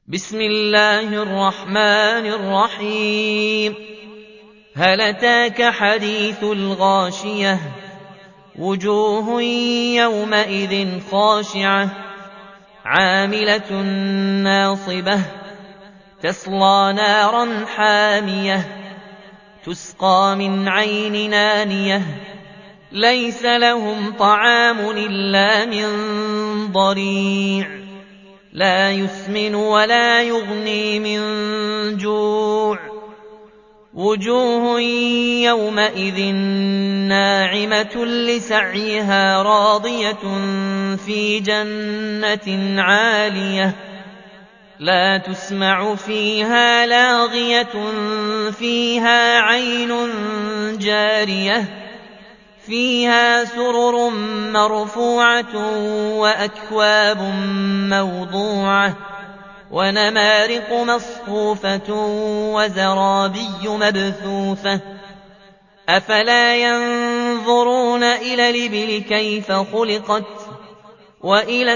بسم الله الرحمن الرحيم. هل أتاك حديث الغاشية؟ وجوه يومئذ خاشعة عاملة ناصبة تصلى نارا حامية تسقى من عين آنية ليس لهم طعام إلا من ضريع لا يسمن ولا يغني من جوع. وجوه يومئذ ناعمة لسعيها راضية في جنة عالية لا تسمع فيها لاغية فيها عين جارية فيها سرر مرفوعة وأكواب موضوعة ونمارق مصفوفة وزرابي مبثوثة أفلا ينظرون إلى الإبل كيف خلقت وإلى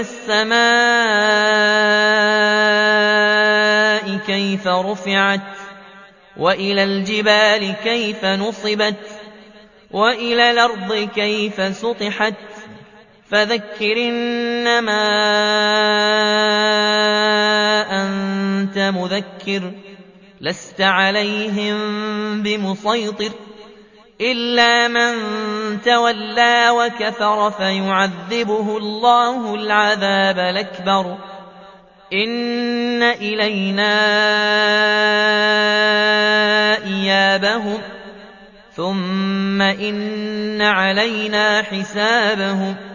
السماء كيف رفعت وإلى الجبال كيف نصبت وإلى الأرض كيف سطحت فذكر إنما أنت مذكر لست عليهم بمسيطر إلا من تولى وكفر فيعذبه الله العذاب الأكبر إن إلينا إيابهم ثم إن علينا حسابهم